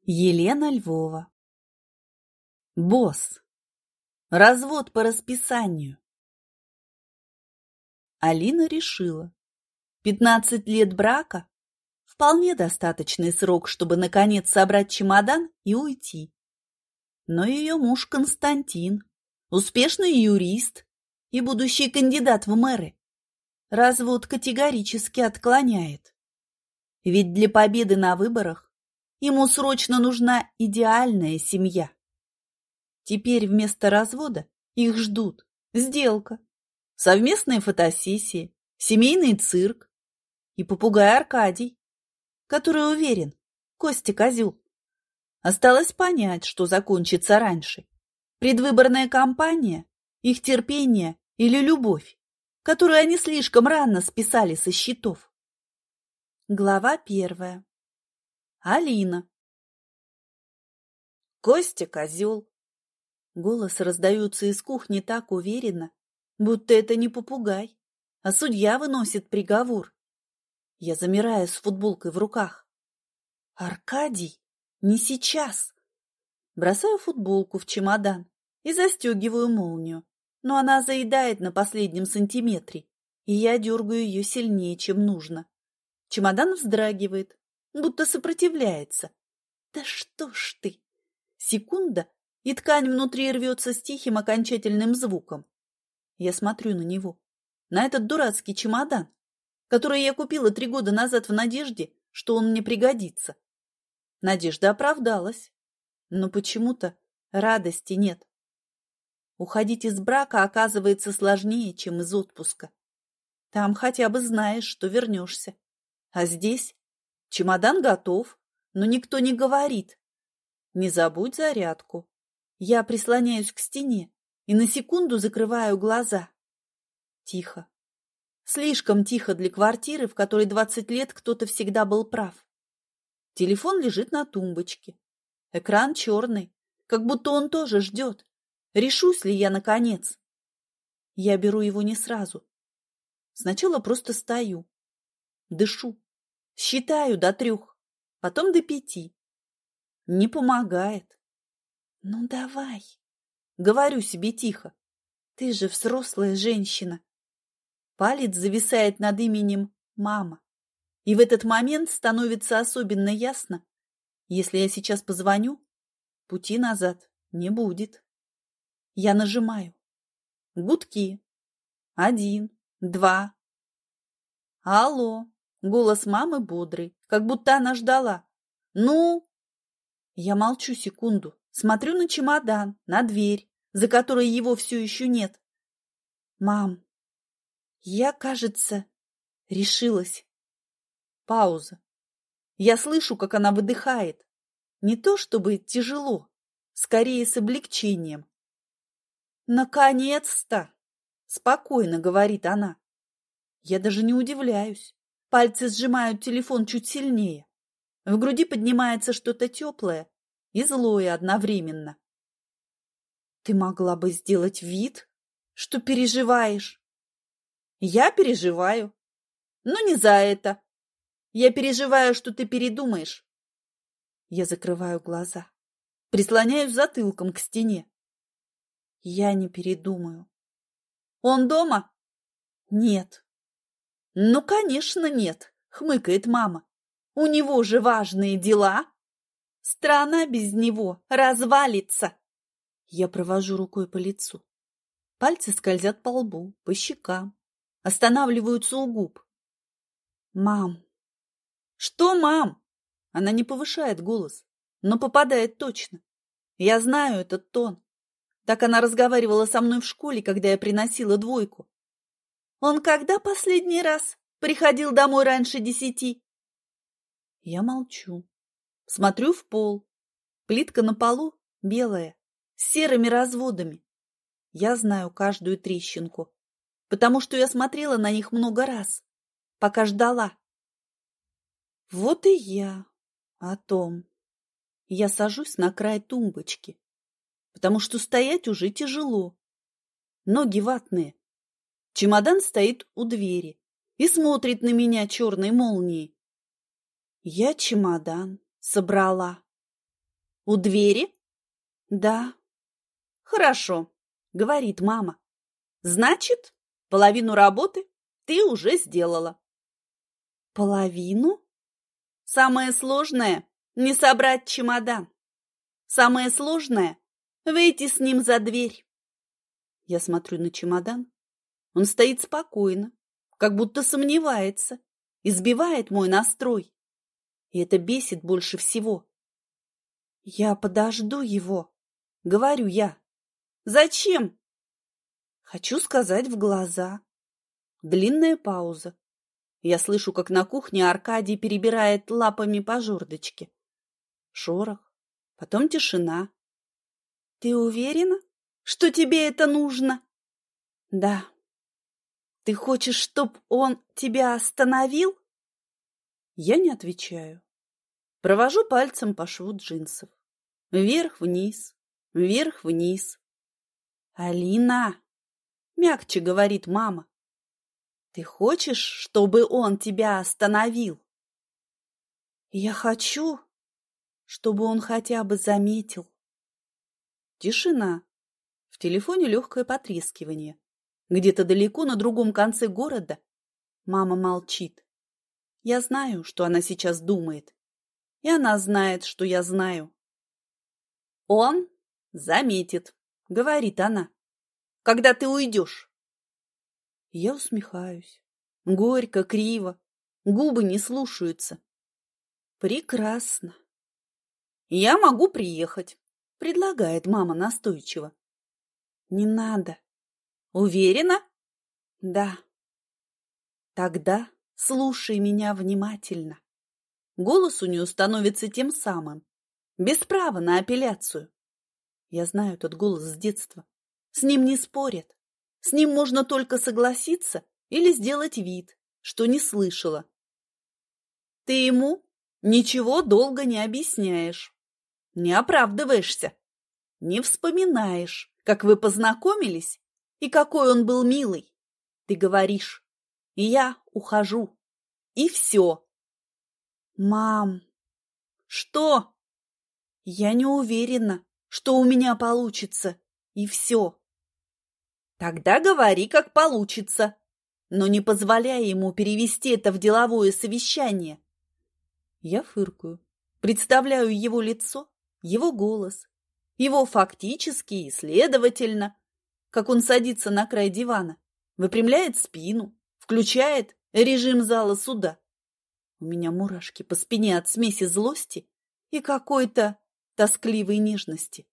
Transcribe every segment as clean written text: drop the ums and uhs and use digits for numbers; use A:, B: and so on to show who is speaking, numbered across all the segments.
A: Елена Львова. Босс. Развод по расписанию. Алина решила, 15 лет брака – вполне достаточный срок, чтобы наконец собрать чемодан и уйти. Но ее муж Константин, успешный юрист и будущий кандидат в мэры, развод категорически отклоняет. Ведь для победы на выборах ему срочно нужна идеальная семья. Теперь вместо развода их ждут сделка, совместные фотосессии, семейный цирк и попугай Аркадий, который уверен, Костя козел. Осталось понять, что закончится раньше. Предвыборная кампания, их терпение или любовь, которую они слишком рано списали со счетов. Глава 1. Алина. Костя козел. Голос раздается из кухни так уверенно, будто это не попугай, а судья выносит приговор. Я замираю с футболкой в руках. Аркадий, не сейчас. Бросаю футболку в чемодан и застегиваю молнию, но она заедает на последнем сантиметре, и я дергаю ее сильнее, чем нужно. Чемодан вздрагивает, будто сопротивляется. Да что ж ты! Секунда, и ткань внутри рвется с тихим окончательным звуком. Я смотрю на него, на этот дурацкий чемодан, который я купила 3 года назад в надежде, что он мне пригодится. Надежда оправдалась, но почему-то радости нет. Уходить из брака оказывается сложнее, чем из отпуска. Там хотя бы знаешь, что вернешься. А здесь чемодан готов, но никто не говорит. Не забудь зарядку. Я прислоняюсь к стене и на секунду закрываю глаза. Тихо. Слишком тихо для квартиры, в которой 20 лет кто-то всегда был прав. Телефон лежит на тумбочке. Экран черный, как будто он тоже ждет. Решусь ли я наконец? Я беру его не сразу. Сначала просто стою. Дышу. Считаю до 3, потом до 5. Не помогает. Ну давай, говорю себе тихо. Ты же взрослая женщина. Палец зависает над именем мама. И в этот момент становится особенно ясно, если я сейчас позвоню, пути назад не будет. Я нажимаю. Гудки. 1, 2. Алло. Голос мамы бодрый, как будто она ждала. Ну? Я молчу секунду, смотрю на чемодан, на дверь, за которой его все еще нет. Мам, я, кажется, решилась. Пауза. Я слышу, как она выдыхает. Не то чтобы тяжело, скорее с облегчением. «Наконец-то!» – спокойно говорит она. Я даже не удивляюсь. Пальцы сжимают телефон чуть сильнее. В груди поднимается что-то теплое и злое одновременно. Ты могла бы сделать вид, что переживаешь. Я переживаю. Но не за это. Я переживаю, что ты передумаешь. Я закрываю глаза. Прислоняюсь затылком к стене. Я не передумаю. Он дома? Нет. Ну, конечно, нет, хмыкает мама. У него же важные дела. Страна без него развалится. Я провожу рукой по лицу. Пальцы скользят по лбу, по щекам. Останавливаются у губ. Мам. Что, мам? Она не повышает голос, но попадает точно. Я знаю этот тон. Так она разговаривала со мной в школе, когда я приносила 2. Он когда последний раз приходил домой раньше 10? Я молчу. Смотрю в пол. Плитка на полу белая, с серыми разводами. Я знаю каждую трещинку, потому что я смотрела на них много раз, пока ждала. Вот и я о том. Я сажусь на край тумбочки, потому что стоять уже тяжело. Ноги ватные. Чемодан стоит у двери и смотрит на меня черной молнией. Я чемодан собрала. У двери? Да. Хорошо, говорит мама. Значит, половину работы ты уже сделала. Половину? Самое сложное – не собрать чемодан. Самое сложное – выйти с ним за дверь. Я смотрю на чемодан. Он стоит спокойно, как будто сомневается, избивает мой настрой. И это бесит больше всего. Я подожду его, говорю я. Зачем? Хочу сказать в глаза. Длинная пауза. Я слышу, как на кухне Аркадий перебирает лапами по жердочке. Шорох, потом тишина. Ты уверена, что тебе это нужно? Да. Ты хочешь, чтоб он тебя остановил? Я не отвечаю. Провожу пальцем по шву джинсов. Вверх-вниз, вверх-вниз. Алина, мягче говорит мама. Ты хочешь, чтобы он тебя остановил? Я хочу, чтобы он хотя бы заметил. Тишина. В телефоне легкое потрескивание. Где-то далеко на другом конце города мама молчит. Я знаю, что она сейчас думает. И она знает, что я знаю. Он заметит, говорит она, когда ты уйдешь. Я усмехаюсь. Горько, криво. Губы не слушаются. Прекрасно. Я могу приехать, предлагает мама настойчиво. Не надо. Уверена? Да. Тогда слушай меня внимательно. Голос у нее становится тем самым, без права на апелляцию. Я знаю этот голос с детства. С ним не спорят. С ним можно только согласиться или сделать вид, что не слышала. Ты ему ничего долго не объясняешь, не оправдываешься, не вспоминаешь, как вы познакомились и какой он был милый. Ты говоришь: я ухожу. И все. Мам, что? Я не уверена, что у меня получится. И все. Тогда говори, как получится, но не позволяй ему перевести это в деловое совещание. Я фыркаю, представляю его лицо, его голос, его фактически и следовательно, как он садится на край дивана, выпрямляет спину, включает режим зала суда. У меня мурашки по спине от смеси злости и какой-то тоскливой нежности.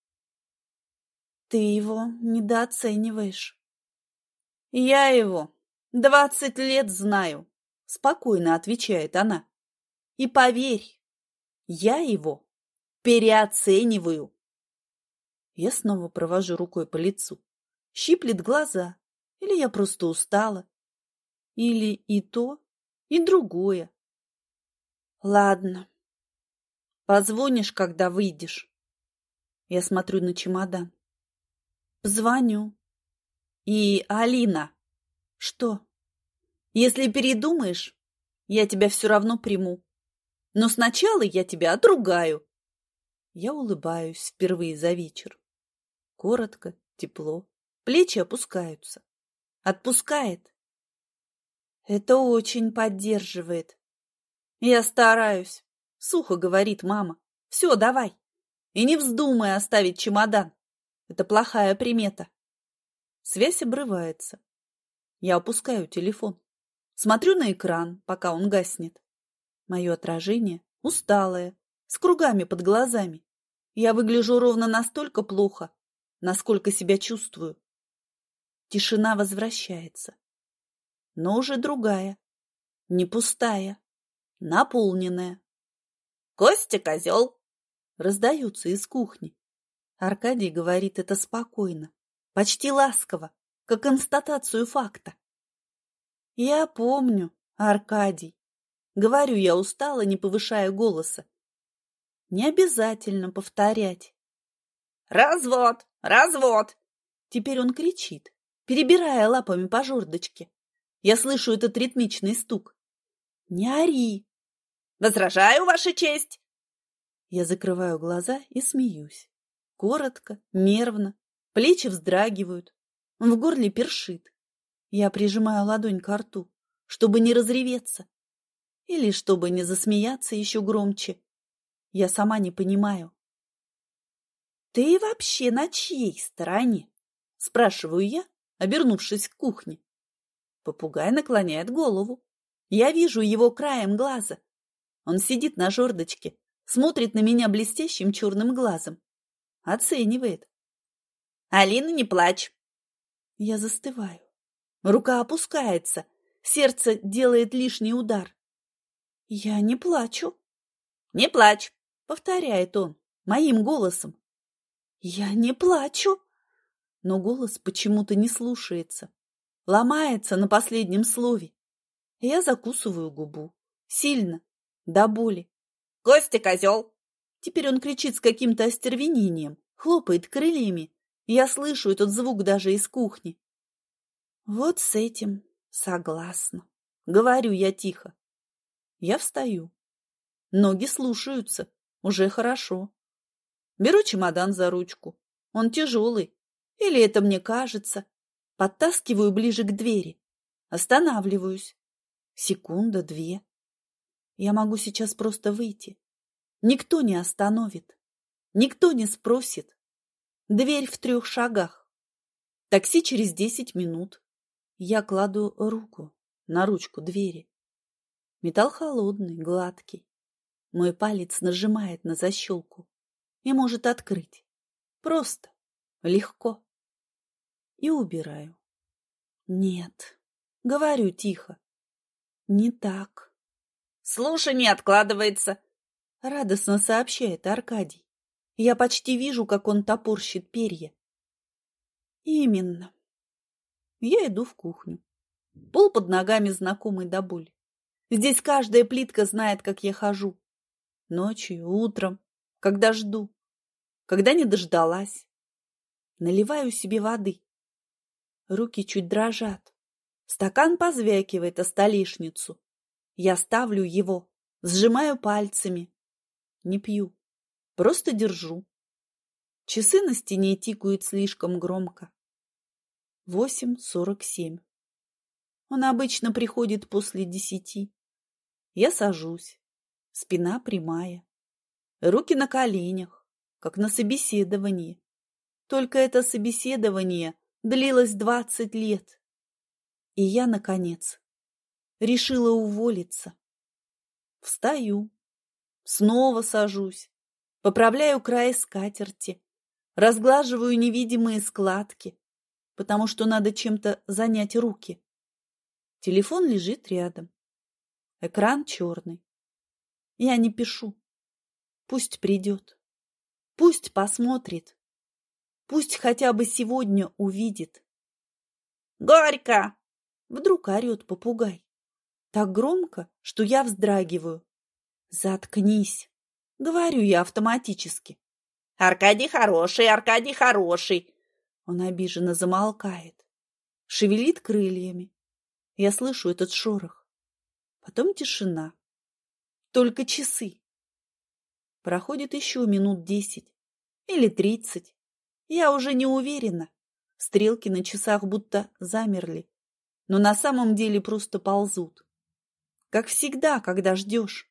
A: Ты его недооцениваешь. Я его 20 лет знаю, спокойно отвечает она. И поверь, я его переоцениваю. Я снова провожу рукой по лицу. Щиплет глаза. Или я просто устала. Или и то, и другое. Ладно. Позвонишь, когда выйдешь. Я смотрю на чемодан. Позвоню. И, Алина, что? Если передумаешь, я тебя все равно приму. Но сначала я тебя отругаю. Я улыбаюсь впервые за вечер. Коротко, тепло. Плечи опускаются. Отпускает. Это очень поддерживает. Я стараюсь. Сухо говорит мама. Все, давай. И не вздумай оставить чемодан. Это плохая примета. Связь обрывается. Я опускаю телефон. Смотрю на экран, пока он гаснет. Мое отражение усталое, с кругами под глазами. Я выгляжу ровно настолько плохо, насколько себя чувствую. Тишина возвращается. Но уже другая. Не пустая. Наполненная. «Костя козел!» Раздаются из кухни. Аркадий говорит это спокойно, почти ласково, как констатацию факта. Я помню, Аркадий. Говорю я устало, не повышая голоса. Не обязательно повторять. «Развод! Развод!» Теперь он кричит, перебирая лапами по жердочке. Я слышу этот ритмичный стук. «Не ори!» «Возражаю, Ваша честь!» Я закрываю глаза и смеюсь. Коротко, нервно, плечи вздрагивают, в горле першит. Я прижимаю ладонь к рту, чтобы не разреветься. Или чтобы не засмеяться еще громче. Я сама не понимаю. «Ты вообще на чьей стороне?» – спрашиваю я, обернувшись к кухне. Попугай наклоняет голову. Я вижу его краем глаза. Он сидит на жердочке, смотрит на меня блестящим черным глазом. Оценивает. «Алина, не плачь!» Я застываю. Рука опускается, сердце делает лишний удар. «Я не плачу». «Не плачь!» — повторяет он моим голосом. «Я не плачу!» Но голос почему-то не слушается. Ломается на последнем слове. Я закусываю губу. Сильно, до боли. «Костя, козел!» Теперь он кричит с каким-то остервенением, хлопает крыльями. Я слышу этот звук даже из кухни. Вот с этим согласна. Говорю я тихо. Я встаю. Ноги слушаются. Уже хорошо. Беру чемодан за ручку. Он тяжелый. Или это мне кажется. Подтаскиваю ближе к двери. Останавливаюсь. Секунда, две. Я могу сейчас просто выйти. Никто не остановит. Никто не спросит. Дверь в 3 шагах. Такси через 10 минут. Я кладу руку на ручку двери. Металл холодный, гладкий. Мой палец нажимает на защелку и может открыть. Просто, легко. И убираю. Нет, говорю тихо. Не так. «Слушание откладывается», — радостно сообщает Аркадий. Я почти вижу, как он топорщит перья. Именно. Я иду в кухню. Пол под ногами знакомый до боли. Здесь каждая плитка знает, как я хожу. Ночью, утром, когда жду, когда не дождалась. Наливаю себе воды. Руки чуть дрожат. Стакан позвякивает о столешницу. Я ставлю его, сжимаю пальцами. Не пью, просто держу. Часы на стене тикают слишком громко. 8:47. Он обычно приходит после 10. Я сажусь. Спина прямая. Руки на коленях, как на собеседовании. Только это собеседование длилось 20 лет. И я, наконец, решила уволиться. Встаю. Снова сажусь. Поправляю край скатерти. Разглаживаю невидимые складки, потому что надо чем-то занять руки. Телефон лежит рядом. Экран черный. Я не пишу. Пусть придет. Пусть посмотрит. Пусть хотя бы сегодня увидит. «Горько!» Вдруг орет попугай. Так громко, что я вздрагиваю. «Заткнись!» Говорю я автоматически. «Аркадий хороший, Аркадий хороший!» Он обиженно замолкает. Шевелит крыльями. Я слышу этот шорох. Потом тишина. Только часы. Проходит еще минут 10 или 30. Я уже не уверена. Стрелки на часах будто замерли, но на самом деле просто ползут. Как всегда, когда ждешь.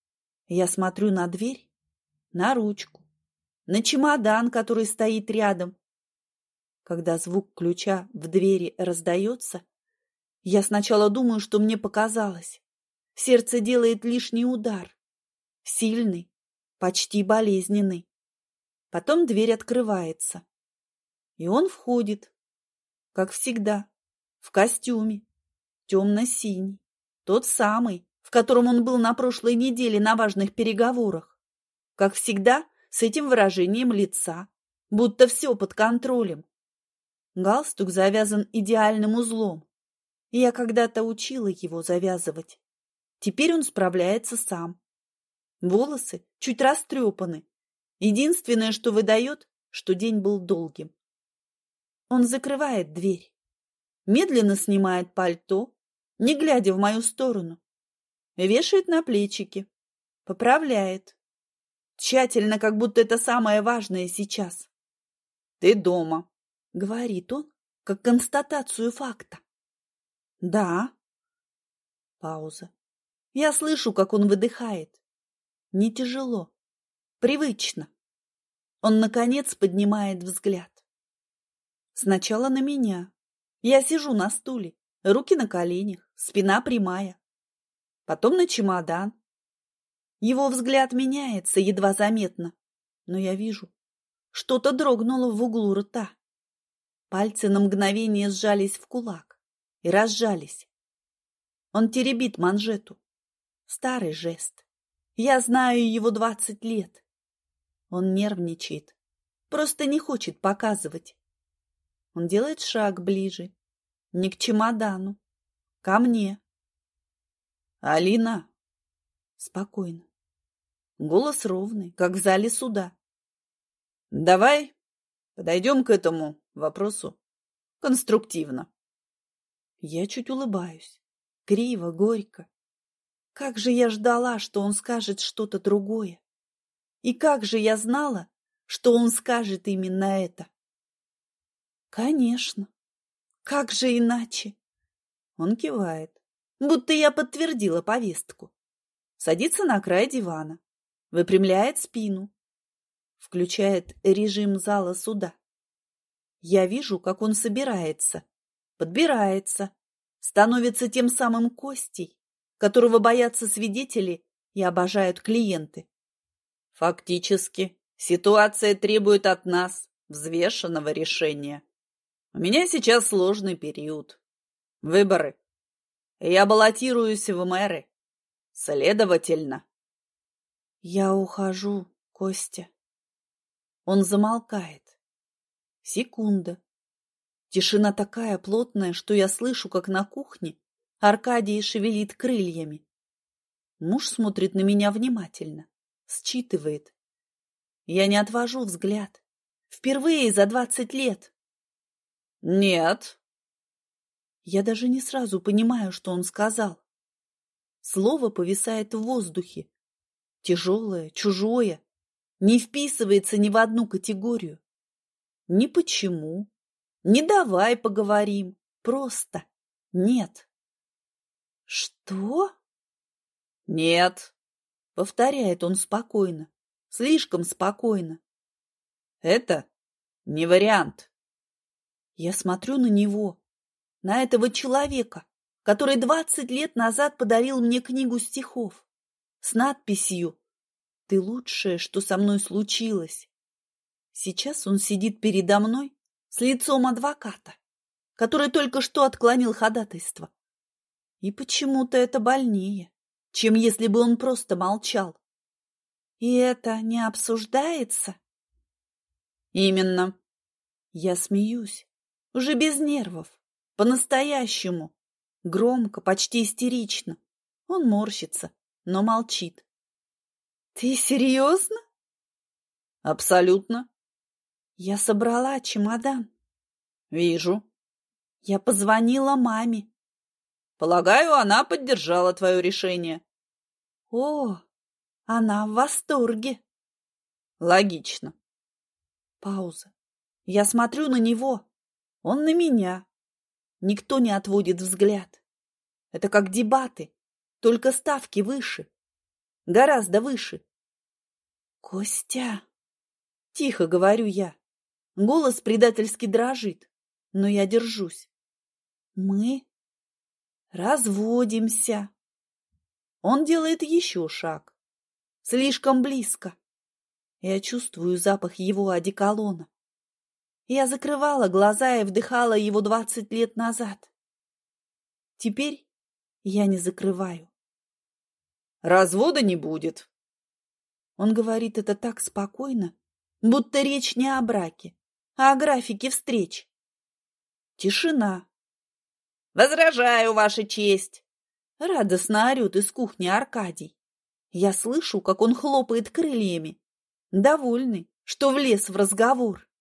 A: Я смотрю на дверь, на ручку, на чемодан, который стоит рядом. Когда звук ключа в двери раздается, я сначала думаю, что мне показалось. Сердце делает лишний удар. Сильный, почти болезненный. Потом дверь открывается. И он входит, как всегда, в костюме, темно-синий, тот самый, в котором он был на прошлой неделе на важных переговорах. Как всегда, с этим выражением лица, будто все под контролем. Галстук завязан идеальным узлом. Я когда-то учила его завязывать. Теперь он справляется сам. Волосы чуть растрепаны. Единственное, что выдает, что день был долгим. Он закрывает дверь. Медленно снимает пальто, не глядя в мою сторону. Вешает на плечики. Поправляет. Тщательно, как будто это самое важное сейчас. «Ты дома», — говорит он, как констатацию факта. «Да». Пауза. Я слышу, как он выдыхает. Не тяжело. Привычно. Он, наконец, поднимает взгляд. Сначала на меня. Я сижу на стуле, руки на коленях, спина прямая. Потом на чемодан. Его взгляд меняется, едва заметно, но я вижу, что-то дрогнуло в углу рта. Пальцы на мгновение сжались в кулак и разжались. Он теребит манжету. Старый жест. Я знаю его 20 лет. Он нервничает, просто не хочет показывать. Он делает шаг ближе, не к чемодану, ко мне. «Алина!» Спокойно. Голос ровный, как в зале суда. «Давай подойдем к этому вопросу конструктивно». Я чуть улыбаюсь, криво, горько. Как же я ждала, что он скажет что-то другое. И как же я знала, что он скажет именно это. Конечно. Как же иначе? Он кивает, будто я подтвердила повестку. Садится на край дивана, выпрямляет спину, включает режим зала суда. Я вижу, как он собирается, подбирается, становится тем самым Костей, которого боятся свидетели и обожают клиенты. Фактически, ситуация требует от нас взвешенного решения. У меня сейчас сложный период. Выборы. Я баллотируюсь в мэры. Следовательно. Я ухожу, Костя. Он замолкает. Секунда. Тишина такая плотная, что я слышу, как на кухне Аркадий шевелит крыльями. Муж смотрит на меня внимательно, считывает. Я не отвожу взгляд. Впервые за 20 лет. Нет. Я даже не сразу понимаю, что он сказал. Слово повисает в воздухе. Тяжелое, чужое. Не вписывается ни в одну категорию. Ни почему. Не давай поговорим. Просто нет. Что? Нет. Повторяет он спокойно. Слишком спокойно. Это не вариант. Я смотрю на него, на этого человека, который 20 лет назад подарил мне книгу стихов с надписью «Ты лучшее, что со мной случилось». Сейчас он сидит передо мной с лицом адвоката, который только что отклонил ходатайство. И почему-то это больнее, чем если бы он просто молчал. И это не обсуждается? Именно. Я смеюсь, уже без нервов, по-настоящему, громко, почти истерично. Он морщится, но молчит. Ты серьезно? Абсолютно. Я собрала чемодан. Вижу. Я позвонила маме. Полагаю, она поддержала твое решение. О, она в восторге. Логично. Пауза. Я смотрю на него. Он на меня. Никто не отводит взгляд. Это как дебаты, только ставки выше. Гораздо выше. Костя. Тихо говорю я. Голос предательски дрожит, но я держусь. Мы разводимся. Он делает еще шаг. Слишком близко. Я чувствую запах его одеколона. Я закрывала глаза и вдыхала его 20 лет назад. Теперь я не закрываю. Развода не будет. Он говорит это так спокойно, будто речь не о браке, а о графике встреч. Тишина. «Возражаю, Ваша честь!» Радостно орет из кухни Аркадий. Я слышу, как он хлопает крыльями, довольный, что влез в разговор.